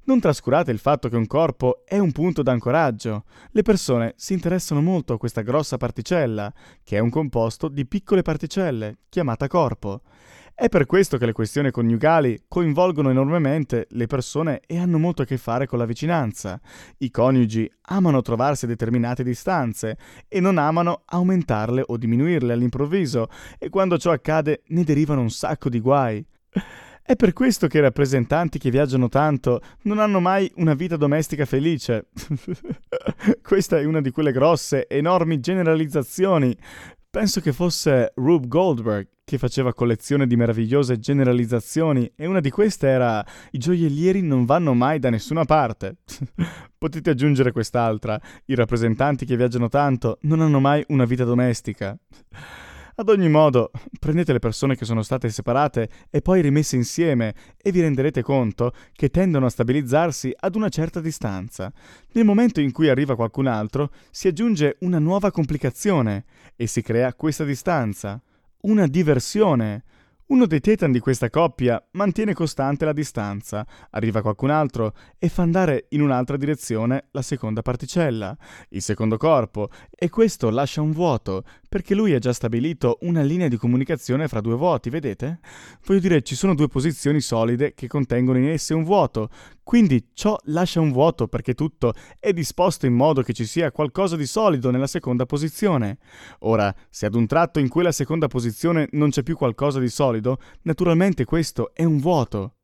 Non trascurate il fatto che un corpo è un punto d'ancoraggio. Le persone si interessano molto a questa grossa particella, che è un composto di piccole particelle, chiamata corpo. È per questo che le questioni coniugali coinvolgono enormemente le persone e hanno molto a che fare con la vicinanza. I coniugi amano trovarsi a determinate distanze e non amano aumentarle o diminuirle all'improvviso, e quando ciò accade ne derivano un sacco di guai. È per questo che i rappresentanti che viaggiano tanto non hanno mai una vita domestica felice. Questa è una di quelle grosse, enormi generalizzazioni. Penso che fosse Rube Goldberg che faceva collezione di meravigliose generalizzazioni, e una di queste era: i gioiellieri non vanno mai da nessuna parte. Potete aggiungere quest'altra: i rappresentanti che viaggiano tanto non hanno mai una vita domestica. Ad ogni modo, prendete le persone che sono state separate e poi rimesse insieme e vi renderete conto che tendono a stabilizzarsi ad una certa distanza. Nel momento in cui arriva qualcun altro, si aggiunge una nuova complicazione e si crea questa distanza. Una diversione. Uno dei tetan di questa coppia mantiene costante la distanza, arriva qualcun altro e fa andare in un'altra direzione la seconda particella, il secondo corpo, e questo lascia un vuoto, perché lui ha già stabilito una linea di comunicazione fra due vuoti, vedete? Voglio dire, ci sono due posizioni solide che contengono in esse un vuoto, quindi ciò lascia un vuoto perché tutto è disposto in modo che ci sia qualcosa di solido nella seconda posizione. Ora, se ad un tratto in quella seconda posizione non c'è più qualcosa di solido, naturalmente questo è un vuoto.